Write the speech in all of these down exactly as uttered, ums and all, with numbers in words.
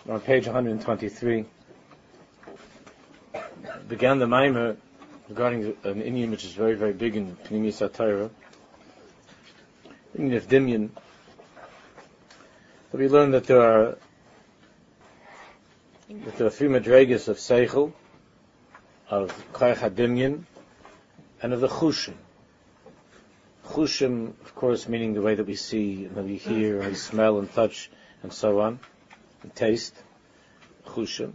On page one hundred twenty-three, began the Maimer regarding an Indian which is very, very big in Pnimiyus HaTorah, Indian of Dimyan. So we learned that there are that there are three madregas of Seichel, of Koach HaDimyan, and of the Chushim. Chushim, of course, meaning the way that we see, and that we hear, and smell, and touch, and so on, and taste. Chushim.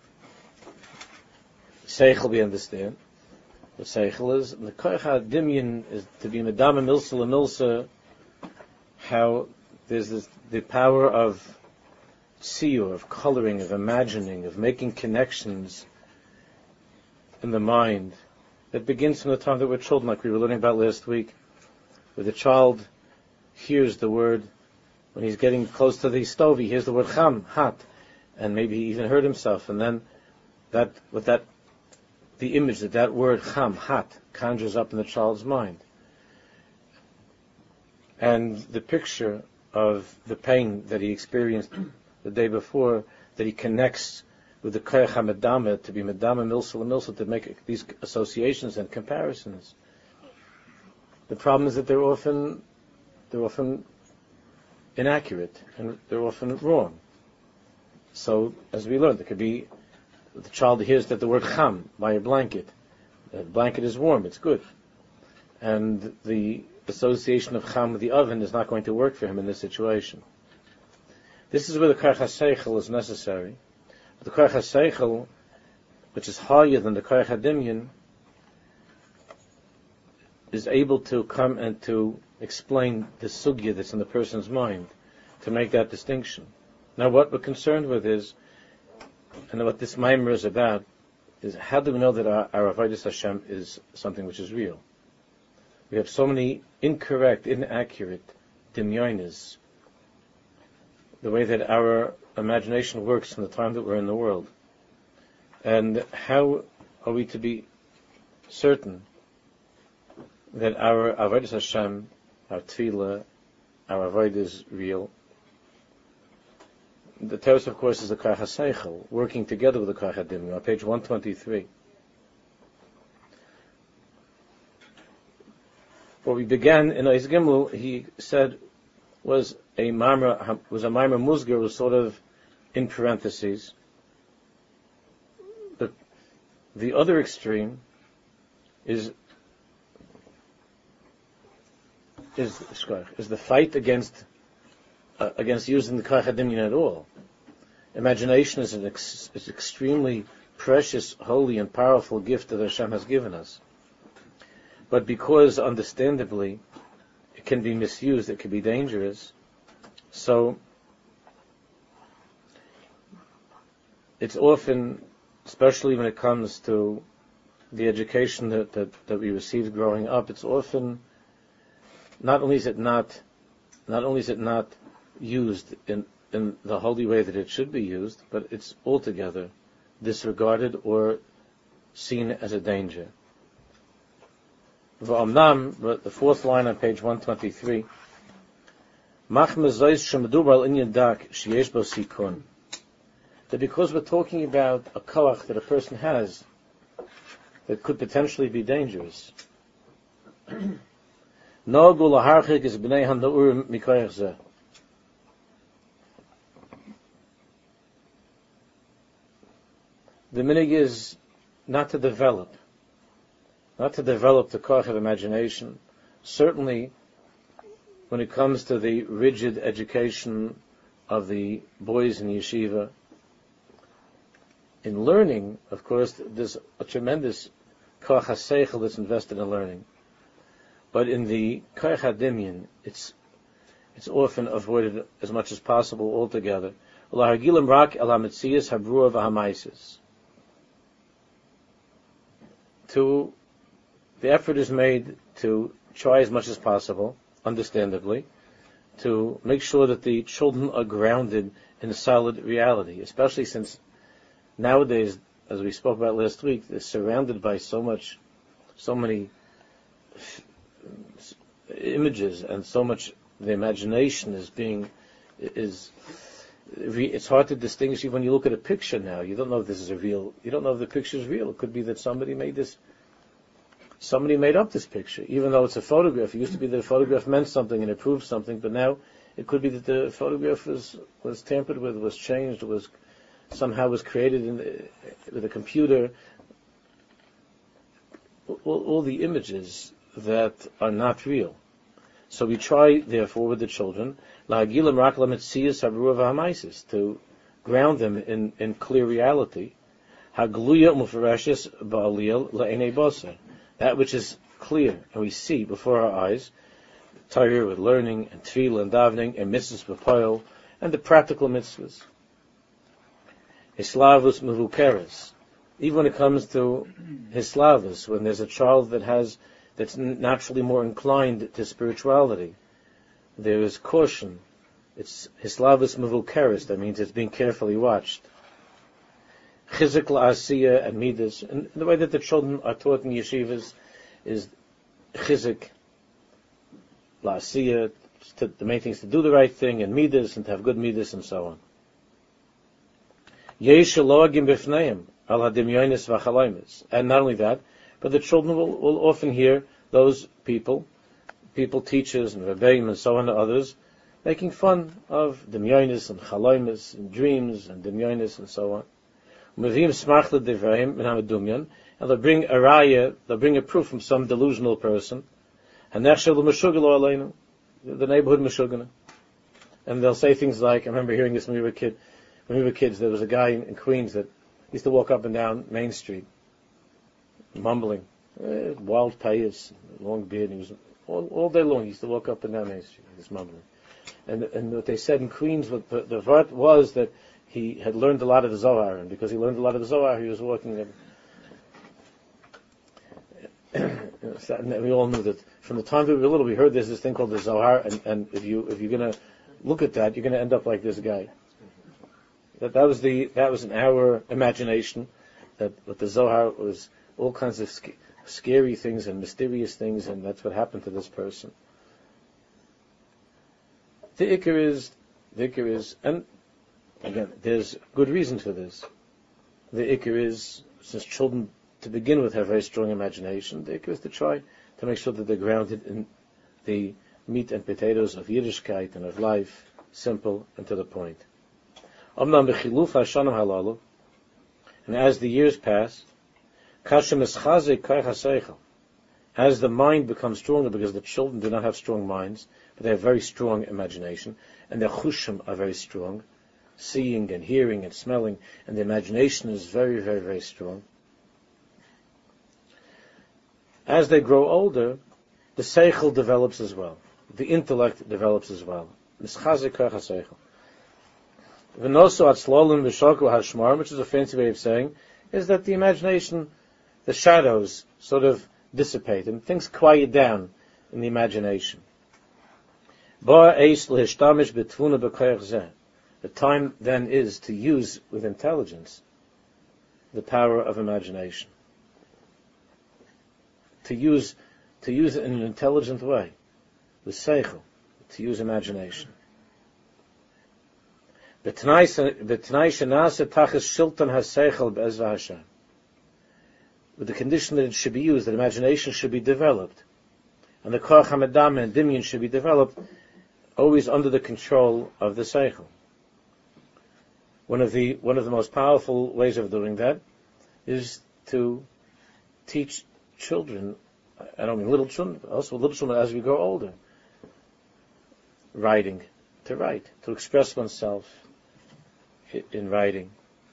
Seichel, we understand. What Seichel is. And the Koach HaDimyan is to be Medama Milsa LaMilsa, how there's this, the power of tziyur, of coloring, of imagining, of making connections in the mind that begins from the time that we're children, like we were learning about last week, where the child hears the word, when he's getting close to the stove, he hears the word cham, hot, and maybe he even heard himself, and then that, with that, the image that that word cham, hot, conjures up in the child's mind. And the picture of the pain that he experienced the day before, that he connects with the Koach HaMedama, to be Medama Milsa LaMilsa, to make these associations and comparisons. The problem is that they're often, they're often inaccurate, and they're often wrong. So, as we learned, there could be, the child hears that the word cham, by a blanket. The blanket is warm, it's good. And the association of cham with the oven is not going to work for him in this situation. This is where the Koach HaSeichel is necessary. The Koach HaSeichel, which is higher than the Koach HaDimyan, is able to come and to explain the sugya that's in the person's mind, to make that distinction. Now what we're concerned with is, and what this Maimer is about, is how do we know that our, our Avodas Hashem is something which is real? We have so many incorrect, inaccurate dimyonis, the way that our imagination works from the time that we're in the world. And how are we to be certain that our Avodas Hashem, our Tefillah, our Avodah is real? The Teres, of course, is the Koach HaSeichel, working together with the Koach HaDimyan, on page one twenty-three. What we began in Ois Gimel, he said, was a Maimer, was a Maimer Musgar, was sort of in parentheses. But the other extreme is is is the fight against uh, against using the Koach HaDimyan at all. Imagination is an ex, is extremely precious, holy, and powerful gift that Hashem has given us. But because, understandably, it can be misused, it can be dangerous, so it's often, especially when it comes to the education that, that, that we received growing up, it's often, not only is it not, not only is it not used in, in the holy way that it should be used, but it's altogether disregarded or seen as a danger. V'amnam, the fourth line on page one twenty-three, that because we're talking about a koach that a person has that could potentially be dangerous, the minig is not to develop, not to develop the koach of imagination. Certainly, when it comes to the rigid education of the boys in yeshiva, in learning, of course, there's a tremendous koach HaSeichel that's invested in learning. But in the Koach HaDimyan, it's it's often avoided as much as possible altogether. To the effort is made to try as much as possible, understandably, to make sure that the children are grounded in a solid reality, especially since nowadays, as we spoke about last week, they're surrounded by so much, so many images, and so much the imagination is being is it's hard to distinguish even when you look at a picture now. You don't know if this is a real, you don't know if the picture is real. It could be that somebody made this, somebody made up this picture, even though it's a photograph. It used to be that a photograph meant something and it proved something, but now it could be that the photograph was, was tampered with, was changed, was somehow was created in the, with a computer. All, all the images that are not real. So we try, therefore, with the children, to ground them in, in clear reality, that which is clear and we see before our eyes, Torah with learning and tefillah and davening and mitzvahs b'poil and the practical mitzvahs. Hislavus mevukeres. Even when it comes to hislavus, when there's a child that has that's naturally more inclined to spirituality, there is caution. It's hislavus mevukeres. That means it's being carefully watched. Chizik la'asiyah and midas, and the way that the children are taught in yeshivas is chizik la'asiyah. The main thing is to do the right thing, and midas, and to have good midas, and so on. Yesh elogim b'fneim al hadimyonis v'chalaymis, and not only that, but the children will, will often hear those people, people, teachers, and rebbeim, and so on, and others, making fun of dimyonis and chalaymis, and dreams, and dimyonis, and so on. And they'll bring a raya, they'll bring a proof from some delusional person, and the neighborhood meshugana. And they'll say things like, I remember hearing this when we were kid, when we were kids, there was a guy in Queens that used to walk up and down Main Street, mumbling, eh, wild payas, long beard, and he was all, all day long. He used to walk up and down Main Street, he was mumbling. And and what they said in Queens, what the, the vart was that he had learned a lot of the Zohar, and because he learned a lot of the Zohar, he was walking. And we all knew that from the time that we were little, we heard there's this thing called the Zohar, and, and if you if you're going to look at that, you're going to end up like this guy. That that was the that was in our imagination, that what the Zohar was all kinds of sc- scary things and mysterious things, and that's what happened to this person. The Iker is the Iker is and. Again, there's good reason for this. The ikar is, since children to begin with have very strong imagination, the ikar is to try to make sure that they're grounded in the meat and potatoes of Yiddishkeit and of life, simple and to the point. And as the years pass, as the mind becomes stronger, because the children do not have strong minds, but they have very strong imagination, and their chushim are very strong, seeing and hearing and smelling, and the imagination is very, very, very strong. As they grow older, the seichel develops as well. The intellect develops as well. Which is a fancy way of saying, is that the imagination, the shadows sort of dissipate, and things quiet down in the imagination. The time then is to use with intelligence the power of imagination. To use, to use it in an intelligent way, with seichel, to use imagination. With the condition that it should be used, that imagination should be developed, and the koach hamadam and dimyon should be developed, always under the control of the seichel. One of the one of the most powerful ways of doing that is to teach children, I don't mean little children, but also little children as we grow older, writing, to write, to express oneself in writing,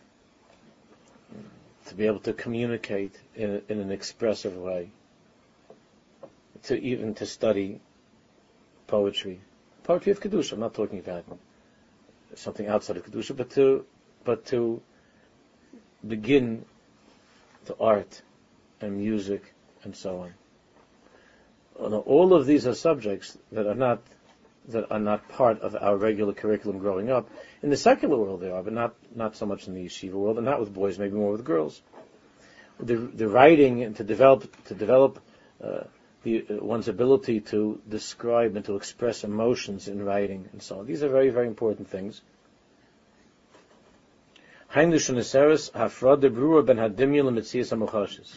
to be able to communicate in, in an expressive way, to even to study poetry, poetry of Kedusha. I'm not talking about something outside of Kedusha, but to but to begin to art and music and so on. Now, all of these are subjects that are not that are not part of our regular curriculum growing up. In the secular world they are, but not, not so much in the yeshiva world, and not with boys, maybe more with girls. The the writing and to develop to develop uh, the, uh, one's ability to describe and to express emotions in writing and so on. These are very, very important things. Heinrich Neseres Hafrode Brewer ben Hadimyan Lemetzias Hamuchashes.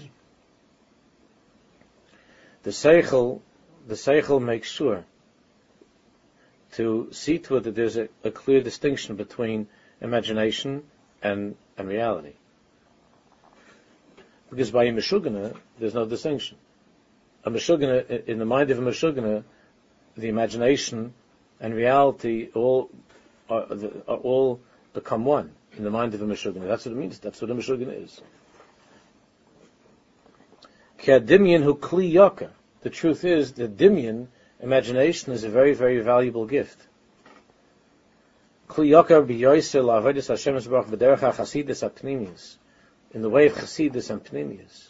The Seichel, the Seichel makes sure to see to it that there's a, a clear distinction between imagination and, and reality. Because by a Meshugana, there's no distinction. A Meshugana, in the mind of a Meshugana, the imagination and reality all are, are all become one in the mind of a Meshugana. That's what it means. That's what a Meshugana is. Ke'adimyan hu kli yoka. The truth is that dimyan, imagination, is a very, very valuable gift. Kli yoka b'yoyse la'avodis Hashem Yisbarach b'derech ha'chasidus ha'pnimius. In the way of chasidus and pnimius.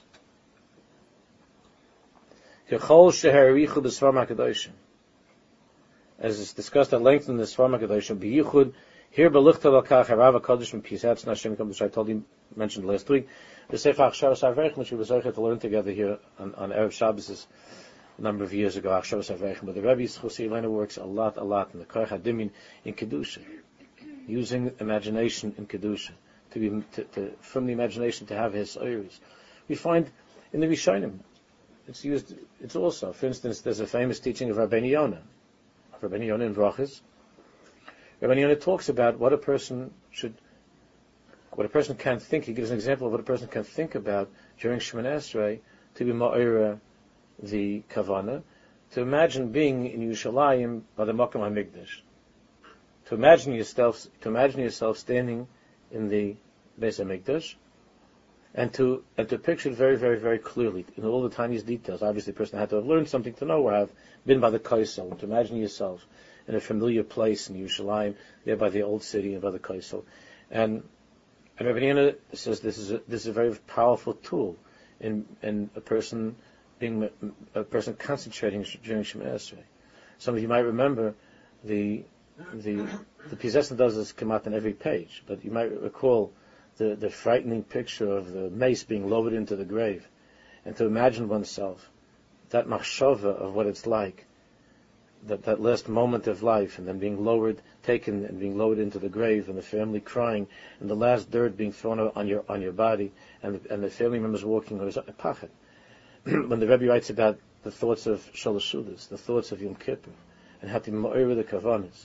Kechol sheharichu b'svar ha'kadoshim. As is discussed at length in the Svar HaKadoshim, b'yichud, here b'lichta l'kach harav HaKadosh m'pisatz Hashem, which I told you, mentioned last week, the Sefer Achshavas HaVeichem, which we were able to learn together here on, on Erev Shabbos a number of years ago, Achshavas HaVeichem. But the Rebbe Chosei Elena works a lot, a lot in the Koach HaDimyin in Kedusha, using imagination in Kedusha, to be, to, to, from the imagination to have his oiris. We find in the Rishonim, it's used, it's also, for instance, there's a famous teaching of Rabbeinu Yonah, Rabbeinu Yonah in Brachas. Rabbeinu Yonah talks about what a person should, what a person can think. He gives an example of what a person can think about during Shemoneh Esrei to be ma'ira the kavana, to imagine being in Yerushalayim by the Makom HaMikdash, to imagine yourself, to imagine yourself standing in the Beis HaMikdash, and to and to picture it very, very, very clearly in all the tiniest details. Obviously, the person had to have learned something to know, or have been by the Kaisel, and to imagine yourself in a familiar place in Yerushalayim, there by the old city and by the Kaisel. And and Rabbi Yonah says this is a, this is a very powerful tool in in a person being a person concentrating during Shemoneh Esrei. Some of you might remember the the the Pizesna does this come out on every page, but you might recall the, the frightening picture of the mace being lowered into the grave, and to imagine oneself, that machshava of what it's like, that, that last moment of life, and then being lowered, taken and being lowered into the grave, and the family crying, and the last dirt being thrown on your on your body, and the, and the family members walking on a pachad. When the Rebbe writes about the thoughts of Shalosh Sudas, the thoughts of Yom Kippur, and how to ma'ir the kavanas.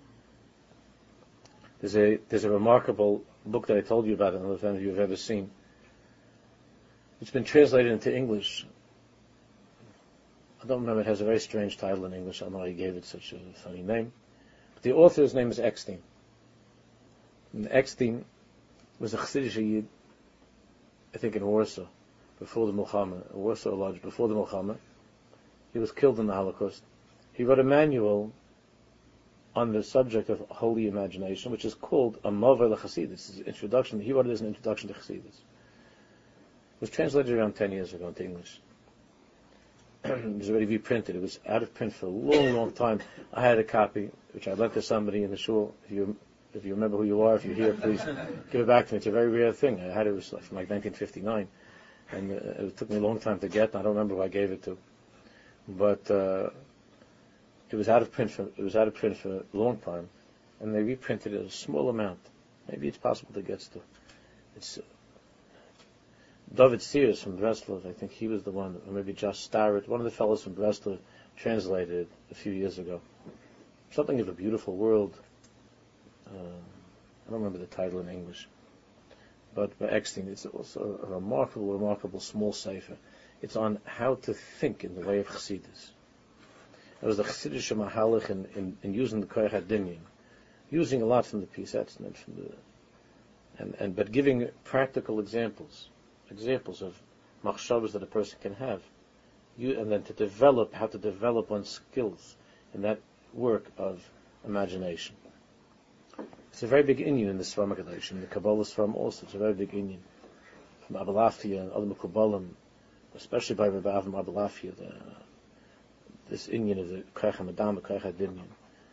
There's a there's a remarkable book that I told you about, I don't know if any of you have ever seen. It's been translated into English. I don't remember, it has a very strange title in English. I don't know why he gave it such a funny name. But the author's name is Eckstein. And Eckstein was a Chassidish Yid, I think in Warsaw, before the Milchama, Warsaw Lodge, before the Milchama. He was killed in the Holocaust. He wrote a manual on the subject of holy imagination, which is called a Mavar LeChasidus. This is an introduction. He wrote it as an introduction to Chassidus. It was translated around ten years ago into English. It was already reprinted. It was out of print for a long, long time. I had a copy, which I lent to somebody in the shul. If you if you remember who you are, if you're here, please give it back to me. It's a very rare thing. I had it, it was from like nineteen fifty-nine, and uh, it took me a long time to get. I don't remember who I gave it to, but uh, it was out of print for it was out of print for a long time, and they reprinted it a small amount. Maybe it's possible to get still. It's uh, David Sears from Breslov, I think he was the one, or maybe Josh Starrett, one of the fellows from Breslov, translated it a few years ago. Something of a Beautiful World. Uh, I don't remember the title in English. But by Eckstein, it's also a remarkable, remarkable small sefer. It's on how to think in the way of Chassidus. It was the Chassidish Mahalach in, in, in using the Koach HaDimyin, using a lot from the Pisets and from the, and, and but giving practical examples. examples of machshavas that a person can have, you, and then to develop, how to develop one's skills in that work of imagination. It's a very big inyan in the Svar HaKadosh, in the Kabbalah Svar also. It's a very big inyan from Abelafia and other Mekubalim, especially by Rabbi Avram Abelafia, the, this inyan of the Koach HaMadam, Koach HaDimyin.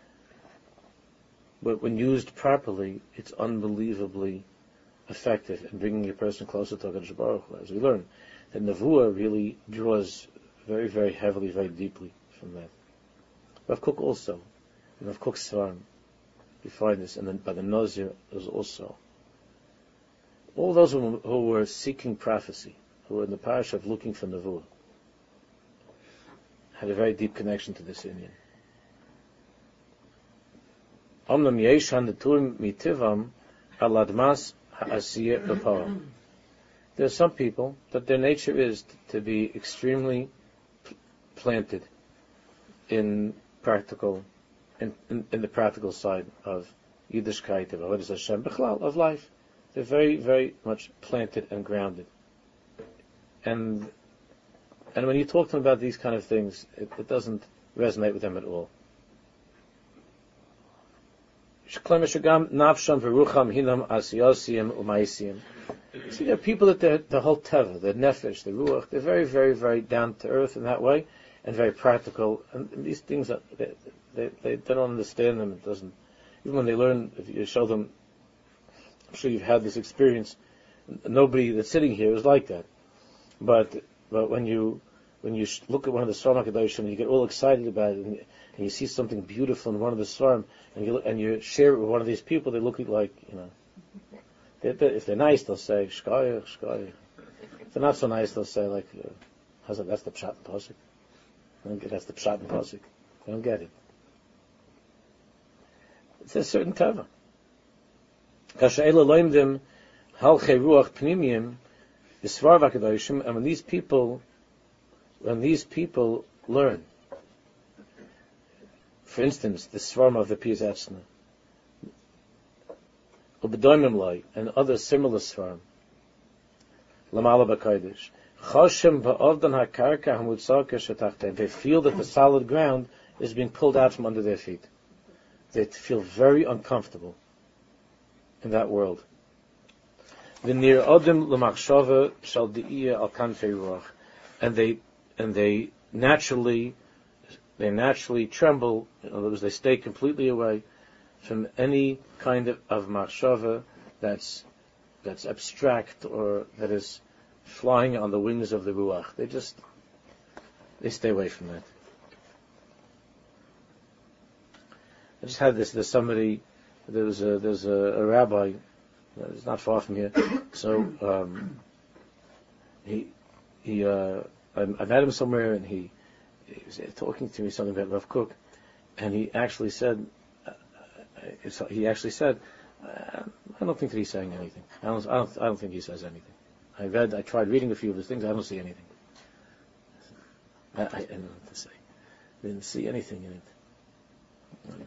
But when used properly, it's unbelievably effective in bringing a person closer to HaKadosh Baruch Hu. As we learn, that Nevuah really draws very, very heavily, very deeply from that. Rav Kook also, in Rav Kook's Svarim, we find this, and then by the Nazir, there's also all those who, who were seeking prophecy, who were in the parish of looking for Nevuah, had a very deep connection to this Indian. Omnam yeshan neturim mitivam aladmas ha'asiyah b'poem. There are some people that their nature is to be extremely p- planted in practical, in, in, in the practical side of Yiddishkeit, of Avodas Hashem, B'chlal, of life. They're very, very much planted and grounded. And and when you talk to them about these kind of things, it, it doesn't resonate with them at all. See, there are people that they're, the whole teva, the nefesh, the ruach, they're very, very, very down to earth in that way, and very practical. And, and these things, are, they, they, they don't understand them. It doesn't. Even when they learn, if you show them, I'm sure you've had this experience. Nobody that's sitting here is like that. But but when you when you look at one of the Svarim HaKadoshim and you get all excited about it, and, and you see something beautiful in one of the Svarim, and you and you share it with one of these people, they look like, you know, they, they, if they're nice, they'll say shkaya, shkaya. If they're not so nice, they'll say like, uh, how's that? That's the pshat and pasuk. That's the pshat and pasuk. They don't get it. It's a certain tava. Kashe'ela loimdim halchei ruach pnimiyim yisvar v'akadoshim, and when these people, when these people learn, for instance, the svarim of the Piyas Atzna, ubedoimim loy, and other similar svarim, lamala b'kodesh, choshem ba'ovdan hakarka hamutzaka shetachtein, they feel that the solid ground is being pulled out from under their feet. They feel very uncomfortable in that world. V'nir odim l'machshava shal di'iyah al kanfei ruach, and they and they naturally they naturally tremble. In other words, they stay completely away from any kind of, of machshava that's that's abstract or that is flying on the wings of the ruach. They just they stay away from that. I just had this. There's somebody. There's a there's a, a rabbi. Uh, it's not far from here. So um, he he. Uh, I, I met him somewhere, and he, he was talking to me something about Rav Kook, and he actually said. Uh, he actually said, uh, I don't think that he's saying anything. I don't, I don't. I don't think he says anything. I read. I tried reading a few of his things. I don't see anything. I, I, I don't know what to say. I didn't see anything in it.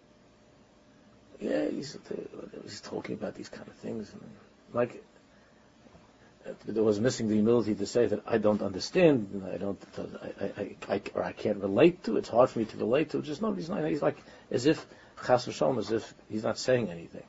Yeah, he's, he's talking about these kind of things. And like, there was missing the humility to say that I don't understand, and I don't, I, I, I, or I can't relate to. It's hard for me to relate to. Just no, he's not. He's like as if chas v'shalom, as if he's not saying anything.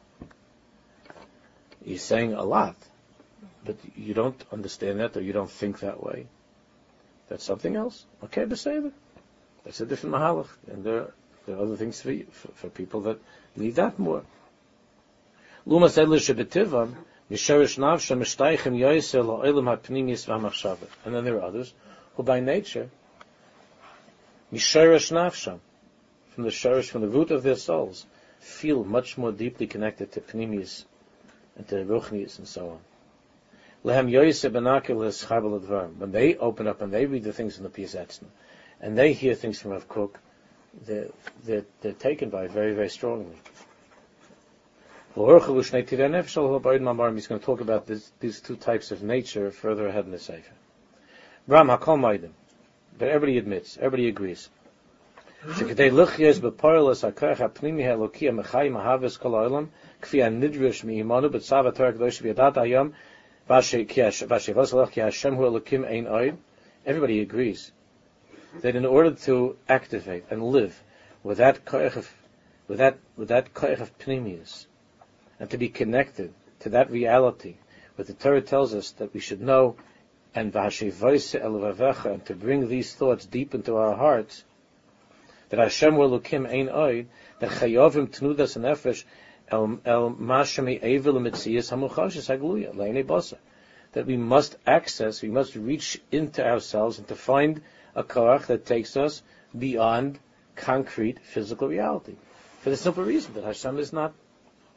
He's saying a lot, but you don't understand that, or you don't think that way. That's something else. Okay, b'seder. That's a different mahalach, and there, there are other things for, for, for people that need that more. Luma said l'shebetivam misharish navsha mishtaychem yoyser la'olam ha'pnimis v'hamachshava. And then there are others who, by nature, misharish navsha, from the sharish, from the root of their souls, feel much more deeply connected to pnimis and to ruchnius and so on. Lehem yoyser benakil eschabel advarim. When they open up and they read the things in the Piyas Atzna, and they hear things from Rav Kook, they're, they're, they're taken by very, very strongly. He's going to talk about this, these two types of nature further ahead in the Sefer. Bram hakol maidim, but everybody admits, everybody agrees. Shekadei luchias bepoilas hakoach hapnimi ha'eloki ha'mechai mahaves kol ha'olam kfi ha'nidrush mi'imanu b'tzav ha'torah kadosh v'yadat hayom v'ashevos alach ki Hashem hu elokim ein oid. Everybody agrees that in order to activate and live with that koach of, with that, with that koach of pnimius, and to be connected to that reality, what the Torah tells us that we should know, and v'hashivoise el vavecha, and to bring these thoughts deep into our hearts, that Hashem will lukim ein oid, that chayovim tnudas nefesh el el mashami evil mitziyas hamuchashes hagluya le'nei basa, that we must access, we must reach into ourselves and to find a koach that takes us beyond concrete physical reality, for the simple reason that Hashem is not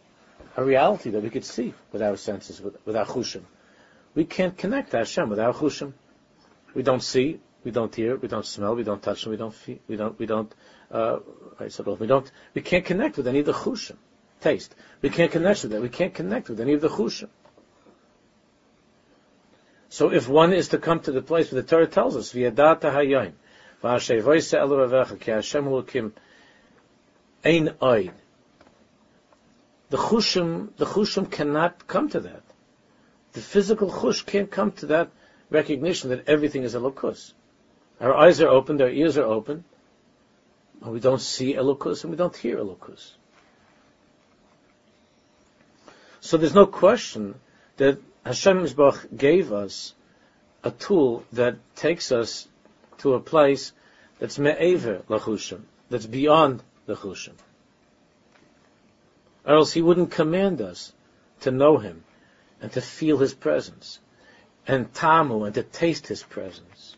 a reality that we could see with our senses, with, with our chushim. We can't connect to Hashem with our chushim. We don't see, we don't hear, we don't smell, we don't touch, we don't feel, we don't, we don't, uh, I said, we don't, we can't connect with any of the chushim. Taste. We can't connect with that. We can't connect with any of the chushim. So if one is to come to the place where the Torah tells us, V'yadata hayoim, v'ashay voise elu ravecha, ki Hashem Elokim ein oid. The chushim, the chushim cannot come to that. The physical chush can't come to that recognition that everything is Elokus. Our eyes are open, our ears are open, but we don't see Elokus and we don't hear Elokus. So there's no question that Hashem Yisbach gave us a tool that takes us to a place that's me'ever lachushim, that's beyond the chushim. Or else He wouldn't command us to know Him and to feel His presence, and tamu, and to taste His presence,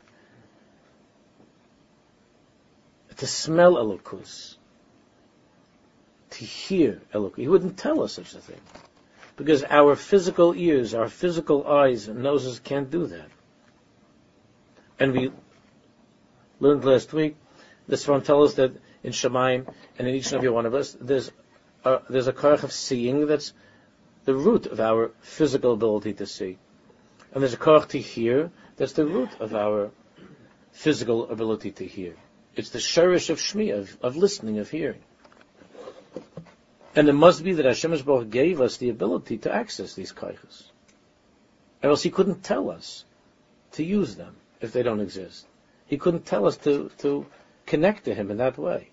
to smell Elokus, to hear Elokus. He wouldn't tell us such a thing, because our physical ears, our physical eyes and noses can't do that. And we learned last week, the Sfarim tell us that in Shemaim and in each and every one of us, there's a, there's a koach of seeing that's the root of our physical ability to see. And there's a koach to hear that's the root of our physical ability to hear. It's the sherish of shmi, of, of listening, of hearing. And it must be that Hashem Yisbach gave us the ability to access these koachos. Or else He couldn't tell us to use them if they don't exist. He couldn't tell us to, to connect to Him in that way.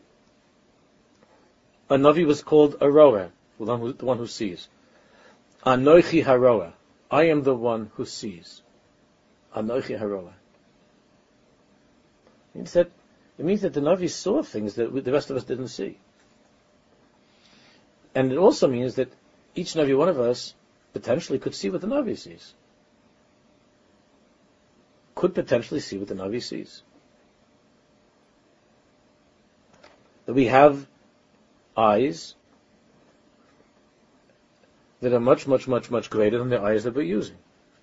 A Navi was called a roer, the one who, the one who sees. Anoichi haroa. I am the one who sees. Anoichi haroa. It means that, it means that the Navi saw things that we, the rest of us didn't see. And it also means that each and every one of us potentially could see what the Navi sees. Could potentially see what the Navi sees. That we have eyes that are much, much, much, much greater than the eyes that we're using.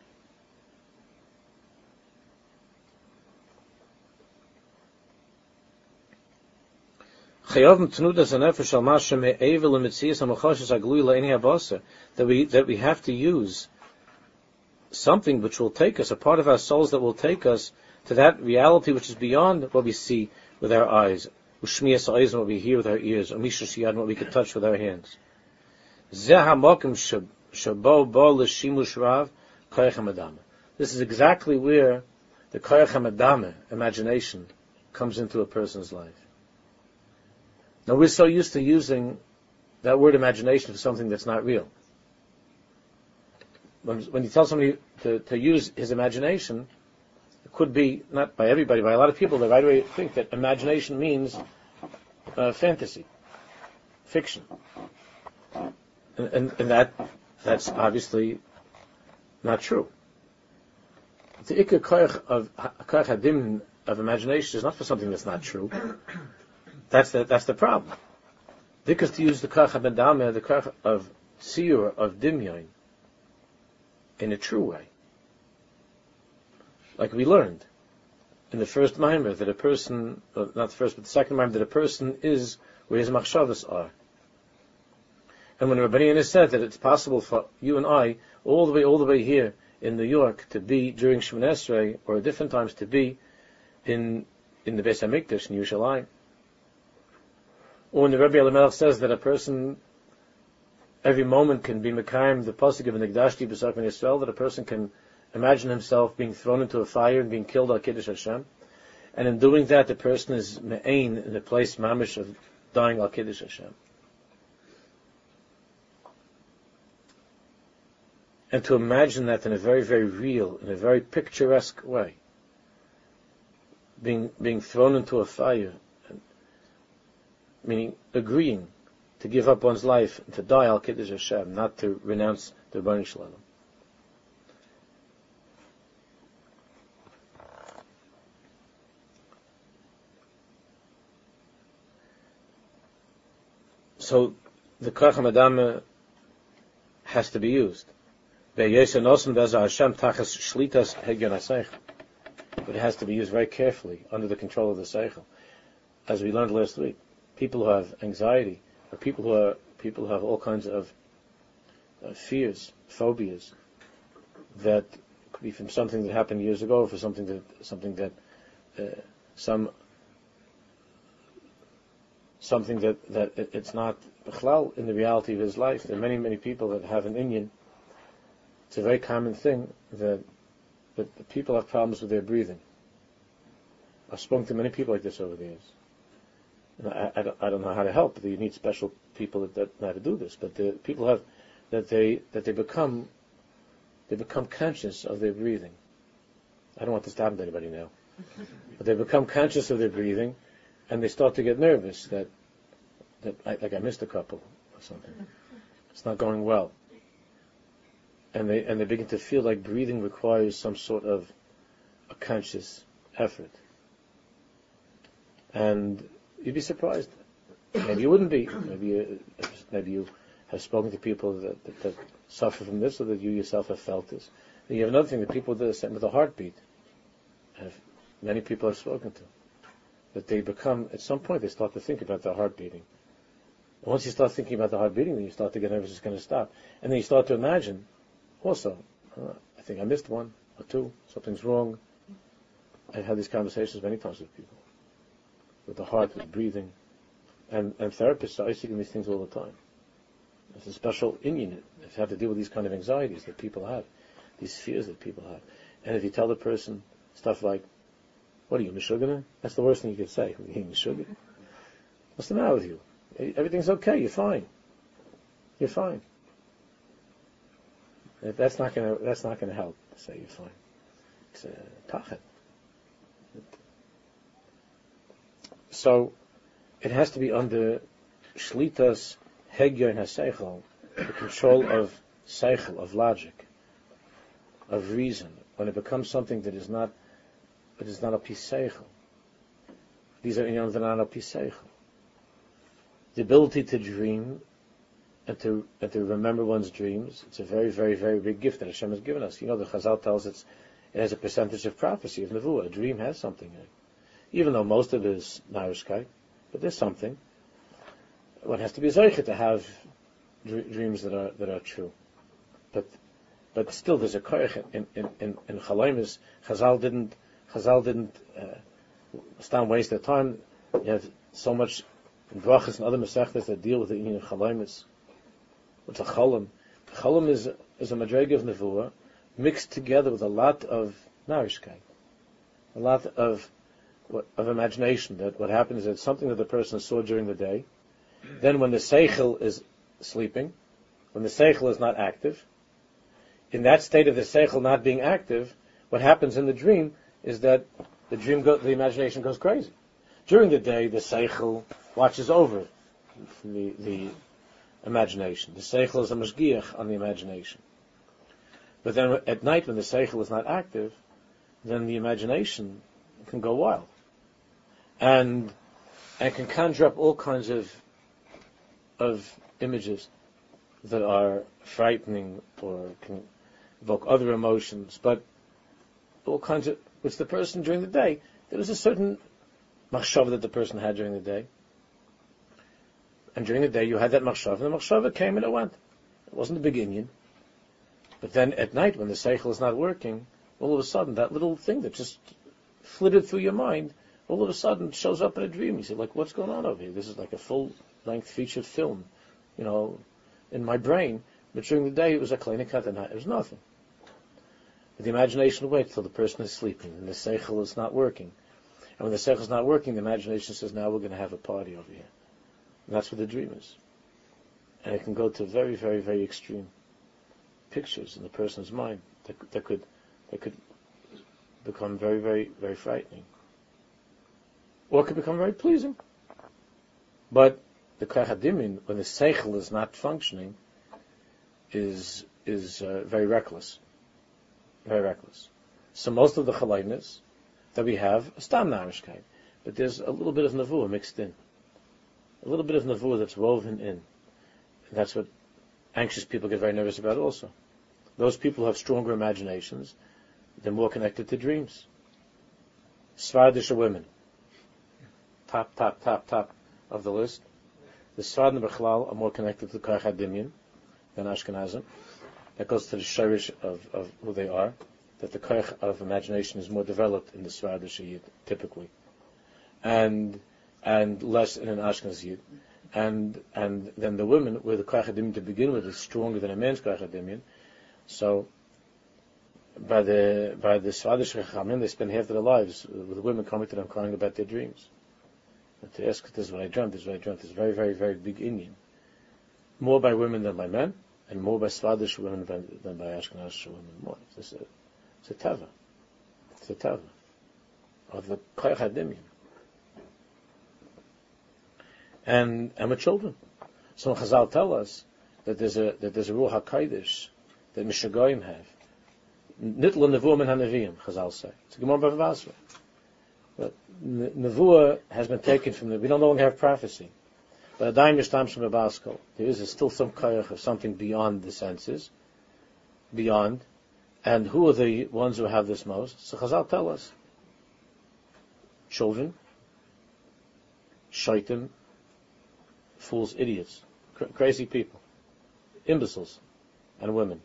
That we that we have to use something which will take us, a part of our souls that will take us to that reality which is beyond what we see with our eyes, what we hear with our ears, and what we can touch with our hands. This is exactly where the koach hamadama, imagination, comes into a person's life. Now we're so used to using that word imagination for something that's not real. When, when you tell somebody to, to use his imagination, it could be, not by everybody, by a lot of people, they right away think that imagination means uh, fantasy, fiction. And, and, and that that's obviously not true. The ikar koach of koach hadim of imagination is not for something that's not true. That's the that's the problem. Because to use the koach hamadama, the koach of siyur, of dimyon, in a true way, like we learned in the first maimer that a person, not the first but the second maimer, that a person is where his machshavas are. And when Rabbi Yana said that it's possible for you and I, all the way, all the way here in New York, to be during Shemoneh Esrei, or at different times to be in in the Beis Hamikdash in Yerushalayim, or when the Rebbe Elimelech says that a person every moment can be mekayim the pasuk of Nigdashti b'Sach Ben Yisrael, that a person can imagine himself being thrown into a fire and being killed al Kiddush Hashem, and in doing that the person is me'ain in the place mamish of dying al Kiddush Hashem. And to imagine that in a very, very real, in a very picturesque way, being being thrown into a fire, and, meaning agreeing to give up one's life and to die al Kiddush Hashem, not to renounce the Rebbeinu Shalom. So the koach hamadama has to be used. But it has to be used very carefully under the control of the seichel. As we learned last week, people who have anxiety, or people who are people who have all kinds of uh, fears, phobias, that could be from something that happened years ago, or for something that something that uh, some something that that it, it's not bichlal in the reality of his life. There are many many people that have an inyan. It's a very common thing that that people have problems with their breathing. I've spoken to many people like this over the years. And I, I, don't, I don't know how to help. You need special people that, that know how to do this. But the people have that they that they become they become conscious of their breathing. I don't want this to happen to anybody now. But they become conscious of their breathing, and they start to get nervous that that I, like I missed a couple or something. It's not going well. And they and they begin to feel like breathing requires some sort of a conscious effort. And you'd be surprised. Maybe you wouldn't be. Maybe you, maybe you have spoken to people that, that, that suffer from this, or that you yourself have felt this. And you have another thing, that people with the, with the heartbeat, have, many people I've spoken to, that they become, at some point they start to think about their heart beating. And once you start thinking about the heart beating, then you start to get nervous it's going to stop. And then you start to imagine, also, uh, I think I missed one or two, something's wrong. I've had these conversations many times with people, with the heart, with breathing, and, and therapists are asking these things all the time. It's a special inyan if you have to deal with these kind of anxieties that people have, these fears that people have. And if you tell the person stuff like, what are you, Meshuggah? That's the worst thing you could say. Are you Meshuggah? What's the matter with you? Everything's okay, you're fine. You're fine. That's not gonna that's not gonna help to say you're fine. It's a pachet. So it has to be under shlitas hegyon haseichel, the control of seichel, of logic, of reason. When it becomes something that is not that is not a piseichel. These are inyanim that are not a piseichel. The ability to dream and to and to remember one's dreams, it's a very, very, very big gift that Hashem has given us. You know, the Chazal tells us it has a percentage of prophecy, of nevuah. A dream has something in it. Even though most of it is narishkeit, but there's something. One has to be zoichet to have dr- dreams that are that are true. But but still, there's a koyach in in in, in Chalomis. Chazal didn't Chazal didn't uh, stand waste their time. You have so much in brachas and other mesechtas that deal with the inyan of Chalomis. What's a cholam? Cholam is is a madrega of nevuah mixed together with a lot of narishkeit, a lot of of imagination. That what happens is it's something that the person saw during the day. Then, when the seichel is sleeping, when the seichel is not active, in that state of the seichel not being active, what happens in the dream is that the dream, go, the imagination goes crazy. During the day, the seichel watches over the the imagination. The seichel is a mashgiach on the imagination. But then at night, when the seichel is not active, then the imagination can go wild. And and can conjure up all kinds of of images that are frightening or can evoke other emotions, but all kinds of, which the person during the day, there was a certain machshava that the person had during the day. And during the day you had that machshava, and the machshava came and it went. It wasn't a big inyan. But then at night, when the seichel is not working, all of a sudden that little thing that just flitted through your mind, all of a sudden shows up in a dream. You say, like, what's going on over here? This is like a full-length featured film, you know, in my brain. But during the day, it was a klinikat, and it was nothing. But the imagination waits till the person is sleeping, and the seichel is not working. And when the seichel is not working, the imagination says, now we're going to have a party over here. And that's what the dream is. And it can go to very, very, very extreme pictures in the person's mind that, that could that could become very, very, very frightening. Or it could become very pleasing. But the koach hadimin, when the seichel is not functioning, is is uh, very reckless. Very reckless. So most of the chalayness that we have, a stam narishkeit, but there's a little bit of nevuah mixed in. A little bit of nevuah that's woven in. And that's what anxious people get very nervous about also. Those people who have stronger imaginations, they're more connected to dreams. Svardish women. Top, top, top, top of the list. The Svardim Bechlal are more connected to Koach HaDimyon than Ashkenazim. That goes to the shirish of, of who they are, that the Koach of imagination is more developed in the Svardish Yid, typically. And and less in an Ashkenaz Yid. And and then the women, where the Koach HaDimyon to begin with is stronger than a man's Koach HaDimyon. So by the by the Svardish Chachamim, they spend half of their lives with the women coming to them crying about their dreams. And to ask, this is what I dreamt, this is what I dreamt, is very, very, very big Indian. More by women than by men, and more by Svardish women than, than by Ashkenazish women. More. It's a, it's a tava. It's a tava of the Koach HaDimyon. And and with children. So Chazal tell us that there's a that there's a Ruach HaKodesh that Mishagoyim have. Nitla Nevuah min HaNeviim, Chazal say. It's a Gemara Bava Basra. But Nevuah has been taken from the, we don't no longer have prophecy. But Adayim Yishtam Shem Babaskal. There is still some koyach of something beyond the senses. Beyond. And who are the ones who have this most? So Chazal tell us. Children. Shaitim. Fools, idiots. Cr- crazy people. Imbeciles. And women.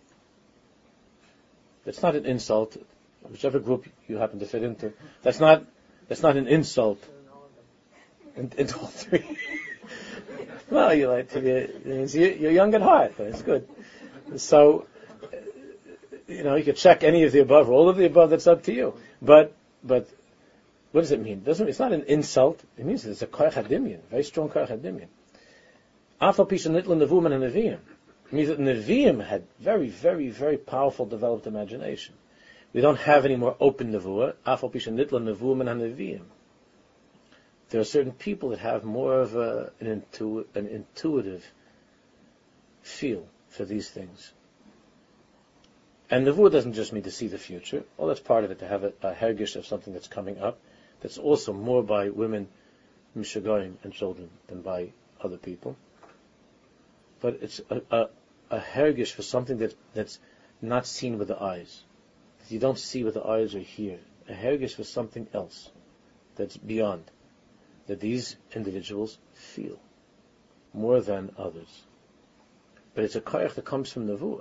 That's not an insult. Whichever group you happen to fit into, that's not that's not an insult. In, into all three. Well, you like to be, you're young at heart. It's good. So, you know, you can check any of the above, or all of the above. That's up to you. But but what does it mean? It doesn't it's not an insult. It means it's a koach hadimyon, very strong koach hadimyon. Afal pisha nitla nevuim and neviim. It means that neviim had very very very powerful developed imagination. We don't have any more open nevuah. Afal pisha nitla nevuim and neviim. There are certain people that have more of a, an, intu- an intuitive feel for these things. And nevuah doesn't just mean to see the future. Well, that's part of it, to have a, a hergish of something that's coming up. That's also more by women, mishagoyim, and children than by other people. But it's a, a, a hergish for something that, that's not seen with the eyes. You don't see with the eyes or hear. A hergish for something else that's beyond, that these individuals feel more than others. But it's a koyach that comes from nevuah.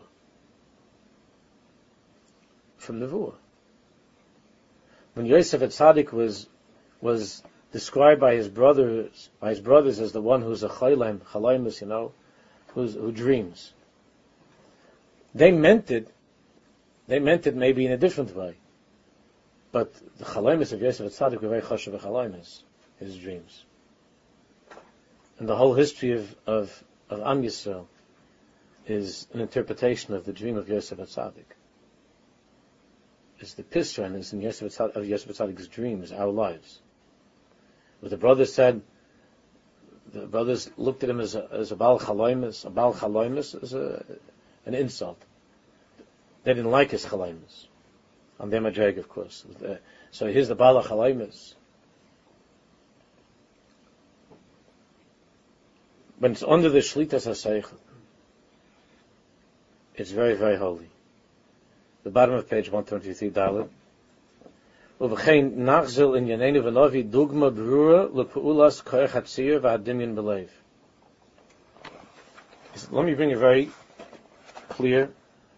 From nevuah. When Yosef Atzadik was was described by his brothers by his brothers as the one who's a chaylim, chalaymus, you know, who's, who dreams. They meant it. They meant it maybe in a different way. But the chalaymus of Yosef Atzadik were very chashuv chalaymus, his dreams. And the whole history of of, of Am Yisrael is an interpretation of the dream of Yosef Atzadik. Is the Pisra, and is in Yosef Atzadik, of Yosef Atzadik's dreams, our lives. But the brothers said, the brothers looked at him as a, as a Baal Chalaymus. A Baal Chalaymus is a, an insult. They didn't like his Chalaymus. On their Madreg, of course. So here's the Baal Chalaymus. When it's under the Shlitas HaSeichel, it's very, very holy. The bottom of page one twenty-three, Dalet. U'v'chein nachzil in yanenu v'novi dugma brura l'pu'ulas koyach hatzir v'hadimyon b'leiv. Let me bring a very clear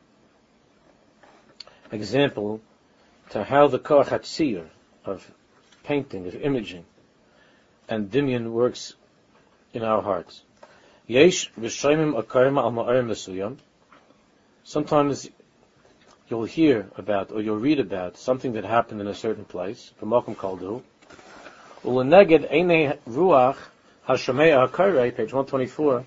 example to how the koyach hatzir of painting, of imaging, and dimyon works in our hearts. Yesh v'shoymim akarma al ma'arim mesuyam. Sometimes you'll hear about, or you'll read about, something that happened in a certain place, B'mokum Kaldu. U'leneged einei ruach hashomei ha'karei, page one twenty-four.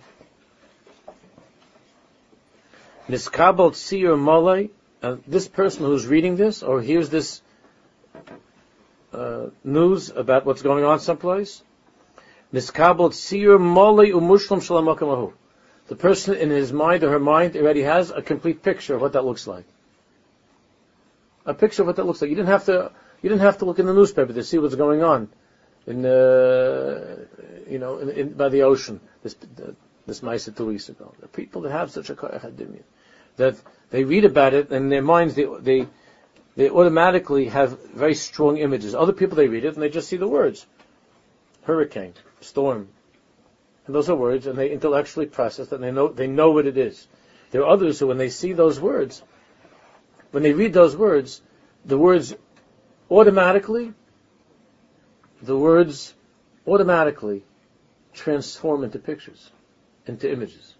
Niskabel tziyur molei, this person who's reading this, or hears this uh, news about what's going on someplace, Niskabel tziyur molei u'mushlam shalamokum ahu. The person in his mind or her mind already has a complete picture of what that looks like. A picture of what that looks like. You didn't have to. You didn't have to look in the newspaper to see what's going on in, uh, you know, in, in, by the ocean. This, the, this Maisa two weeks ago. The people that have such a Koyach HaDimyan, that they read about it, and in their minds they, they, they automatically have very strong images. Other people, they read it, and they just see the words. Hurricane, storm. And those are words, and they intellectually process it, and they know, they know what it is. There are others who, when they see those words, when they read those words, the words automatically, the words automatically transform into pictures, into images.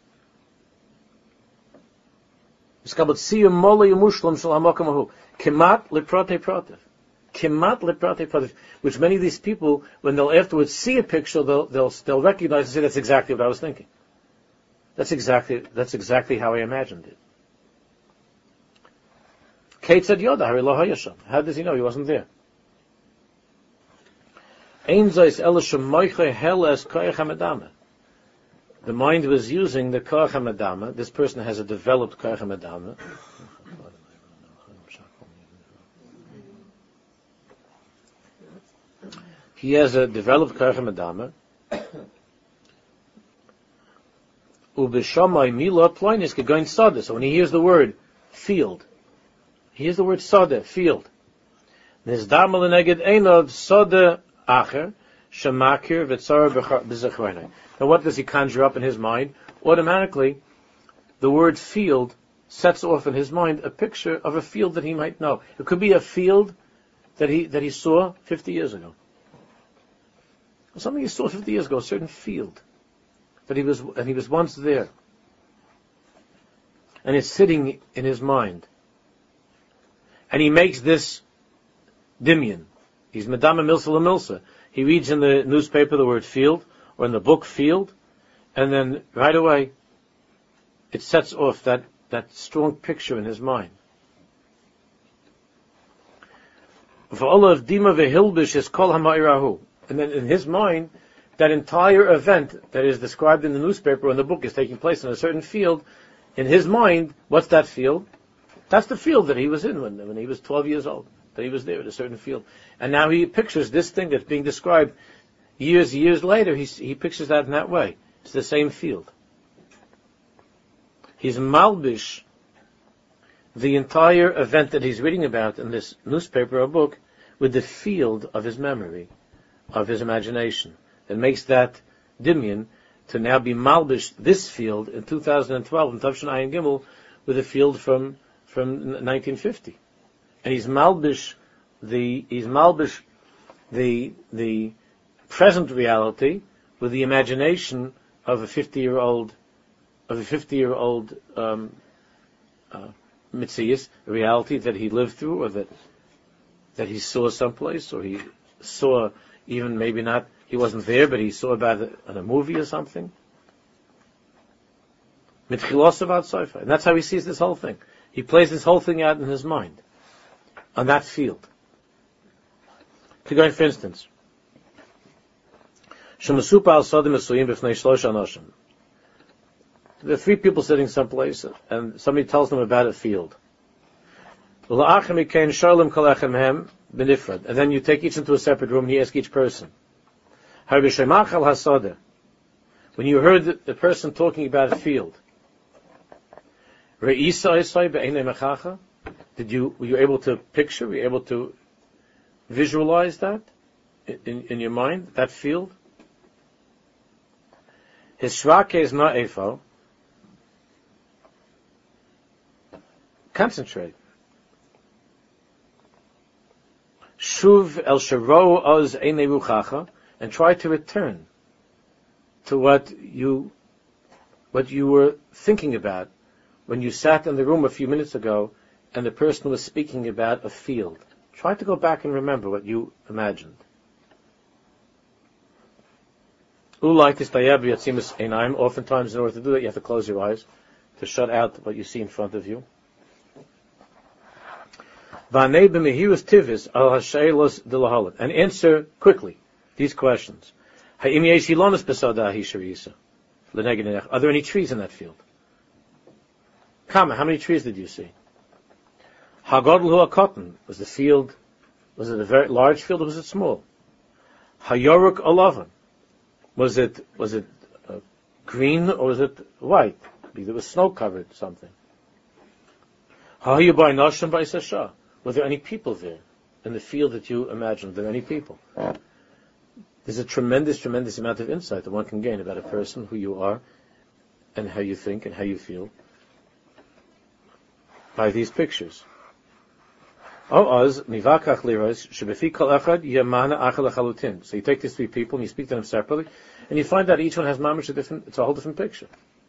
Kemat leprate prativ. Kemat leprate prativ. Which many of these people, when they'll afterwards see a picture, they'll, they'll, they'll recognize and say, that's exactly what I was thinking. That's exactly, that's exactly how I imagined it. Keitzad yoda hari lo hayasham. How does he know he wasn't there? Ein zayis ela shemoiche heles koyach hamadama. The mind was using the koyach hamadama. This person has a developed koyach hamadama. He has a developed koyach hamadama. Ubeshamai milot ploinis kegoin sada. So when he hears the word field, he hears the word sada, field. Nizdama leneged einod sada acher shemakir v'tzara b'zechreinai. Now what does he conjure up in his mind? Automatically, the word field sets off in his mind a picture of a field that he might know. It could be a field that he that he saw fifty years ago. Something he saw fifty years ago, a certain field that he was and he was once there, and it's sitting in his mind. And he makes this dimyan. He's Madama Milsa La Milsa. He reads in the newspaper the word field, or in the book field, and then right away it sets off that, that strong picture in his mind. For all of Dima Vehilbish is Kol HaMa'irahu. And then in his mind, that entire event that is described in the newspaper or in the book is taking place in a certain field. In his mind, what's that field? That's the field that he was in when, when he was twelve years old. That he was there at a certain field. And now he pictures this thing that's being described years, years later. He, he pictures that in that way. It's the same field. He's malbish the entire event that he's reading about in this newspaper or book with the field of his memory, of his imagination. That makes that dimyan to now be malbish this field in two thousand twelve in Tavshin Ayin Gimel with a field from from nineteen fifty, and he's malbish the he's malbish the the present reality with the imagination of a fifty-year-old of a fifty-year-old um, uh, mitzias, a reality that he lived through, or that that he saw someplace, or he saw even maybe not he wasn't there, but he saw about it in a movie or something. Mitchilos about Sofa, and that's how he sees this whole thing. He plays this whole thing out in his mind, on that field. For instance, there are three people sitting someplace, and somebody tells them about a field. And then you take each into a separate room, and you ask each person. When you heard the person talking about a field, did you were you able to picture, were you able to visualize that in, in your mind, that field? His shrake is not efo. Concentrate. Shuv el sharo oz einei ruchacha, and try to return to what you what you were thinking about when you sat in the room a few minutes ago and the person was speaking about a field. Try to go back and remember what you imagined. Oftentimes, in order to do that, you have to close your eyes to shut out what you see in front of you. And answer quickly these questions. Are there any trees in that field? Kama, how many trees did you see? Hagodl cotton, was the field, was it a very large field or was it small? Hayoruk alavan, was it was it uh, green or is it white? Because it was snow covered something. How you by Noshim by Sasha? Were there any people there in the field that you imagined? Were there any people? There's a tremendous, tremendous amount of insight that one can gain about a person, who you are, and how you think and how you feel by these pictures. So you take these three people and you speak to them separately, and you find that each one has mamish a different, it's a whole different picture.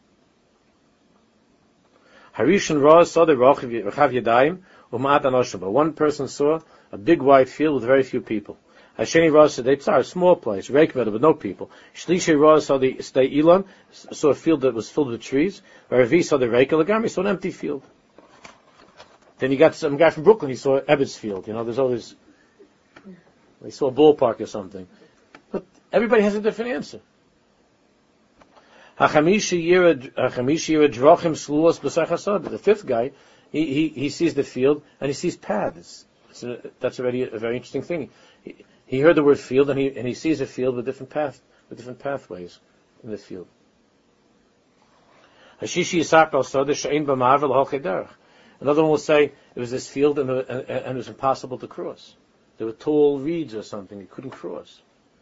Harishon Ra saw the Rachav Yadayim u'ma'at anoshim. But one person saw a big wide field with very few people. Hasheni Ra saw a small place, Reikmed, with no people. Shlishi Ra saw the Stei Elon, saw a field that was filled with trees. Ravi saw the Reikel Agami, saw an empty field. Then you got some guy from Brooklyn, he saw Ebbets Field. You know, there's always, he saw a ballpark or something. But everybody has a different answer. The fifth guy, he, he, he sees the field and he sees paths. It's a, that's already a very interesting thing. He, he heard the word field and he and he sees a field with different path with different pathways in the field. Another one will say it was this field and, and, and it was impossible to cross. There were tall reeds or something you couldn't cross.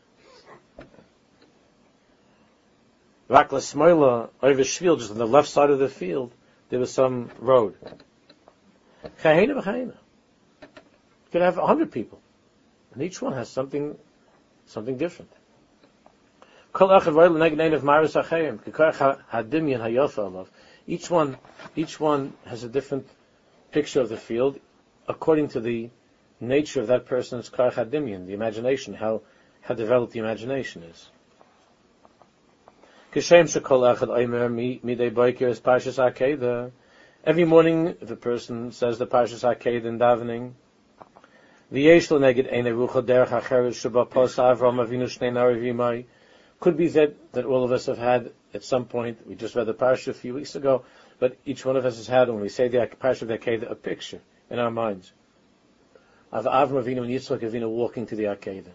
Rakla Smoila, over Shvil, just on the left side of the field, there was some road. Chahena v'chahena. You could have a hundred people, and each one has something, something different. Each one, each one has a different picture of the field, according to the nature of that person's karach hadimyan, the imagination, how how developed the imagination is. Every morning, the person says the Parshas Akedah in davening. Could be that, that all of us have had at some point, we just read the Parsha a few weeks ago, but each one of us has had, when we say the Parsha of Akedah, a picture in our minds of Avram Avinu and Yitzchak Avinu walking to the Akedah.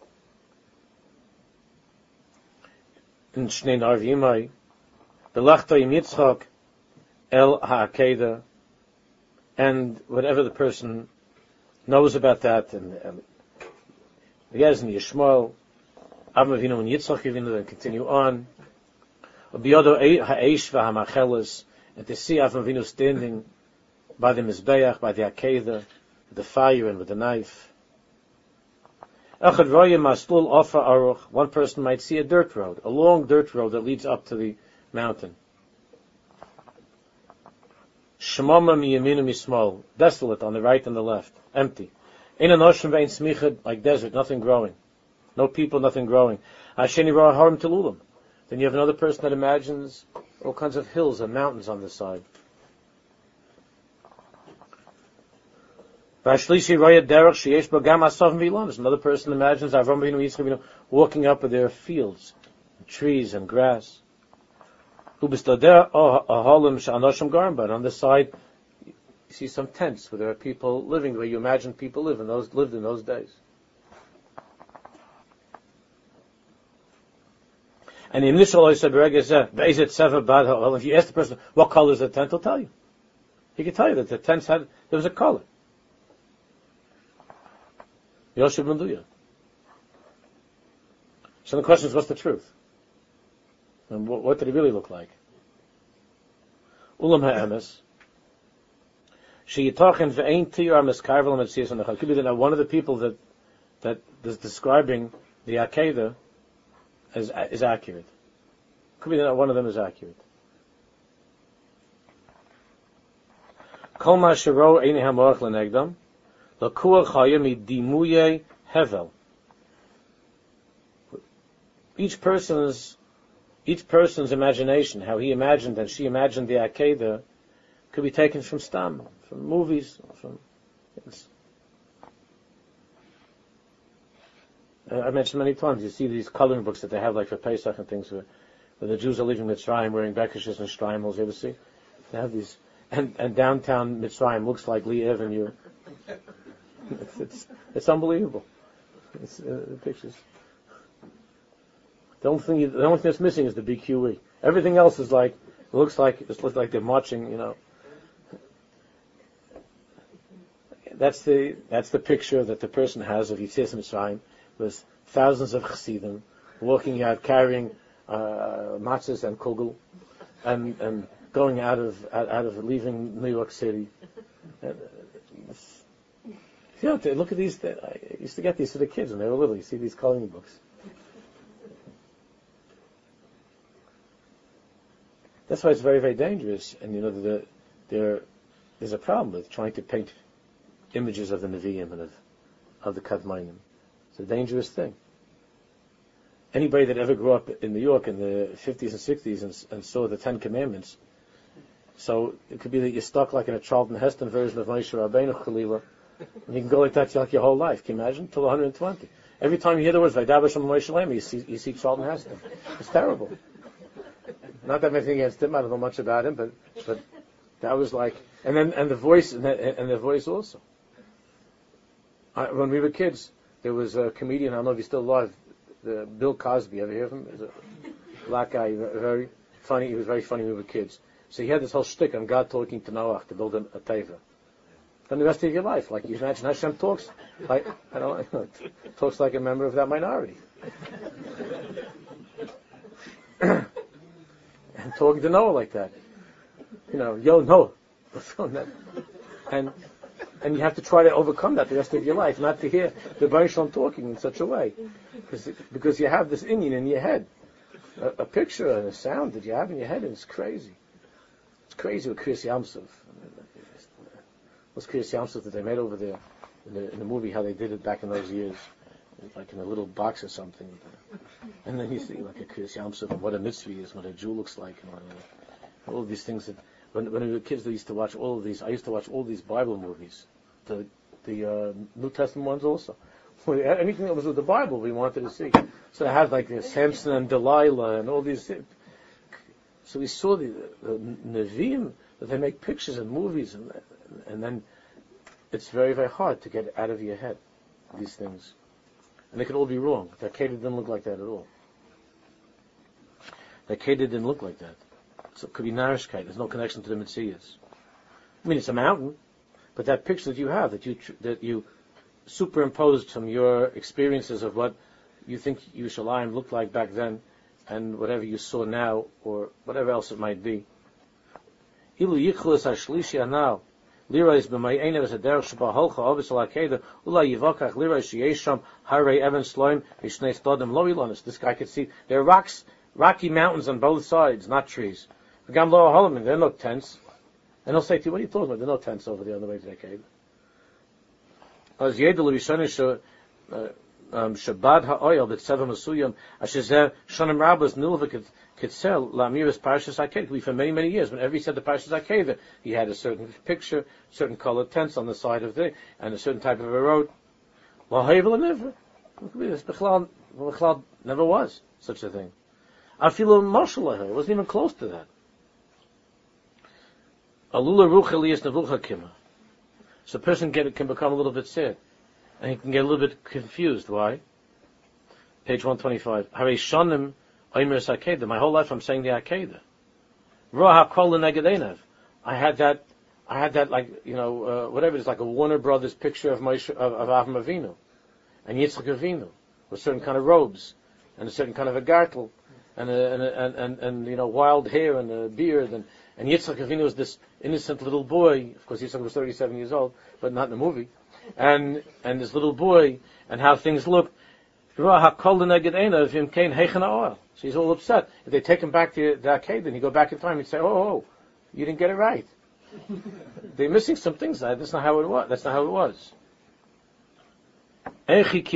In Shnei Nar V'Yimai, Belachta Yim Yitzchak El HaAkedah, and whatever the person knows about that, and Yez and Yishmael, Avram Avinu and Yitzchak Avinu, then continue on. B'yodo Ha'esh V'Hamacheles, and to see Avram Avinu standing by the Mizbeach, by the Akedah, with the fire and with the knife. One person might see a dirt road, a long dirt road that leads up to the mountain. Shemama miyaminu mismol, desolate on the right and the left, empty. Ein anoshim ve'ein smichad, like desert, nothing growing. No people, nothing growing. Hasheni ra harim telulim. Then you have another person that imagines all kinds of hills and mountains on the side. Another person imagines Avram Avinu and Yitzchak Avinu walking up with their fields, trees and grass. But on the side, you see some tents where there are people living the way you imagine people live in those lived in those days. And if you ask the person what color is the tent, he'll tell you. He can tell you that the tent had there was a color. Yosheb Menduya. So the question is, what's the truth? And what, what did he really look like? Ulam ha'emes. Sheyitachen ve'ein tiyar miskarvel mitziyas on the chal. Could be that one of the people that that is describing the Akedah is is accurate. Could be that one of them is accurate. Kol ma shero ein hamorach lenegdam. Each person's each person's imagination, how he imagined and she imagined the Akedah, could be taken from Stam, from movies, from. Yes. I mentioned many times. You see these coloring books that they have, like for Pesach and things, where, where the Jews are leaving Mitzrayim wearing bekishes and shtreimels. You ever see? They have these, and, and downtown Mitzrayim looks like Lee Avenue. It's, it's, it's unbelievable. It's, uh, the pictures. The only thing, you, the only thing that's missing is the B Q E. Everything else is like, it looks like, it looks like they're marching, you know. That's the, that's the picture that the person has of Yetzias Mitzrayim, with thousands of chassidim walking out carrying uh, matzahs and kugel, and and going out of out, out of leaving New York City. And, uh, you know, look at these. I used to get these for the kids when they were little. You see these coloring books. That's why it's very, very dangerous. And you know, the, there there's a problem with trying to paint images of the Nevi'im and of of the Kadmainim. It's a dangerous thing. Anybody that ever grew up in New York in the fifties and sixties and, and saw the Ten Commandments, so it could be that you're stuck like in a Charlton Heston version of Moshe Rabbeinu Chalila, and you can go like that like your whole life. Can you imagine? Till one hundred twenty. Every time you hear the words Vaydaber Shem Moshe Lema, you see you see Charlton Heston. It's terrible. Not that anything against him. I don't know much about him, but but that was like, and then and the voice and the, and the voice also. I, when we were kids, there was a comedian, I don't know if he's still alive, the Bill Cosby. Ever hear of him? He's a black guy, very funny. He was very funny when we were kids. So he had this whole shtick on God talking to Noach to build a, a teva. Then the rest of your life, like you imagine Hashem talks, like I don't know, talks like a member of that minority, and talking to Noah like that. You know, yo, no, and. And you have to try to overcome that the rest of your life, not to hear the Baruch Shalom talking in such a way. Because, because you have this Indian in your head. A, a picture and a sound that you have in your head, and it's crazy. It's crazy with Kriyas Yamsuf. What's Kriyas Yamsuf that they made over there in the, in the movie, how they did it back in those years. Like in a little box or something. And then you see like a Kriyas Yamsuf and what a mitzvah is, what a Jew looks like, and all, all of these things that When, when we were kids, they used to watch all of these. I used to watch all these Bible movies, the the uh, New Testament ones also. Anything that was with the Bible, we wanted to see. So they had like this Samson and Delilah and all these. So we saw the, the Nevi'im that they make pictures and movies, and and then it's very very hard to get out of your head these things, and they could all be wrong. The Akedah didn't look like that at all. The Akedah didn't look like that. So it could be Narishkeit. There's no connection to the Metzias. I mean, it's a mountain, but that picture that you have, that you that you superimposed from your experiences of what you think Yerushalayim looked like back then, and whatever you saw now, or whatever else it might be. Ilu yichlis hashlishi anal lirais b'mayenev as a derech sheba holcha obis al hakeda ula yivakach lirais sheyesham harei even sloim vishnei stadim lo ilonis. This guy could see there are rocks, rocky mountains on both sides, not trees. There are no tents. And he'll say to you, what are you talking about? There are no tents over there on the way to the cave. Shabbat ha'oil that seven masuyam ashezer shanim rabbas nilva kitzel lamiris parashas hakeda. Could be for many many years. Whenever he said the parashas hakeda, he had a certain picture, certain colored tents on the side of the, and a certain type of a road. Lahavel never. This Bechlal never was such a thing. Afilu Moshe it wasn't even close to that. Alula rucha liyas nevucha kima. So a person get, can become a little bit sad, and he can get a little bit confused. Why? Page one twenty-five. Harei shonim oimer sakeda. My whole life I'm saying the akeda. Roha kol lenegadenav. I had that. I had that like you know uh, whatever it is, like a Warner Brothers picture of Moshe, of, of Avram Avinu and Yitzchak Avinu with certain kind of robes and a certain kind of a gartel and a, and, a, and and and you know wild hair and a beard and. And Yitzchak Avinu was this innocent little boy. Of course, Yitzchak was thirty-seven years old, but not in the movie. And and this little boy, and how things look. So he's all upset. If they take him back to the arcade, then he go back in time. He'd say, "Oh, oh, you didn't get it right. They're missing some things. That's not how it was. That's not how it was." How did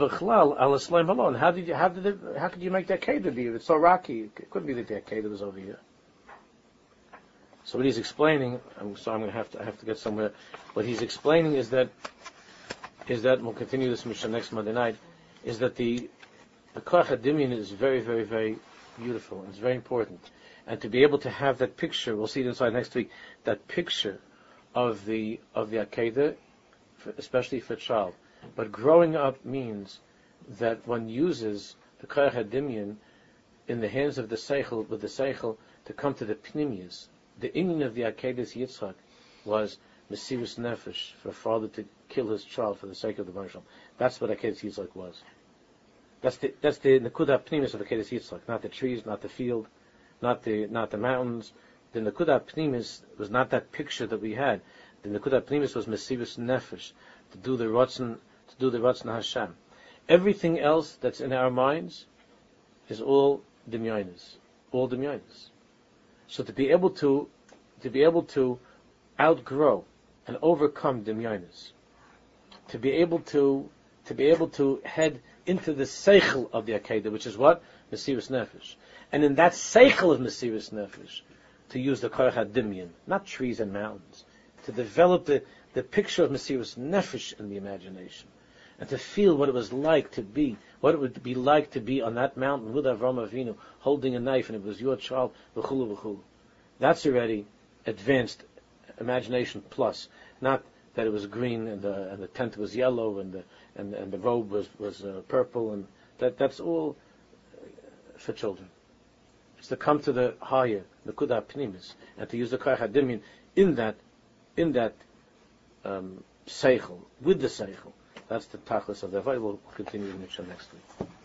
you? How did it? How could you make the arcade be? It's so rocky. It couldn't be that the arcade was over here. So what he's explaining, I'm sorry, I'm going to have to I have to get somewhere. What he's explaining is that is that and we'll continue this mission next Monday night. Is that the the Koach HaDimyon is very, very, very beautiful and it's very important, and to be able to have that picture, we'll see it inside next week. That picture of the of the Akedah, especially for a child, but growing up means that one uses the Koach HaDimyon in the hands of the Seichel, with the Seichel, to come to the Pnimius. The inyan of the Akedas Yitzchak was Mesirus Nefesh, for a father to kill his child for the sake of the Baruch Shalom. That's what Akedas Yitzchak was. That's the that's the Nekuda Pnimis of Akedas Yitzchak, not the trees, not the field, not the not the mountains. The Nekuda Pnimis was not that picture that we had. The Nekuda Pnimis was Mesirus Nefesh, to do the Ratzon, to do the Ratzon Hashem. Everything else that's in our minds is all Dimyonis, all Dimyonis. So to be able to, to be able to outgrow and overcome Dimyonis, to be able to, to be able to head into the Seichel of the Akedah, which is what? Mesirus Nefesh. And in that Seichel of Mesirus Nefesh, to use the Koach HaDimyon, not trees and mountains, to develop the, the picture of Mesirus Nefesh in the imagination, and to feel what it was like to be, what it would be like to be on that mountain with Avraham Avinu, holding a knife, and it was your child, v'chulu v'chulu. That's already advanced imagination plus, not that it was green and the, and the tent was yellow and the and, and the robe was was uh, purple, and that that's all for children. It's to come to the higher, the Nekuda Pnimis, and to use the Koach HaDimyon in that in that um, Seichel, with the Seichel. That's the tachlis of the Avodah. We'll continue in next week.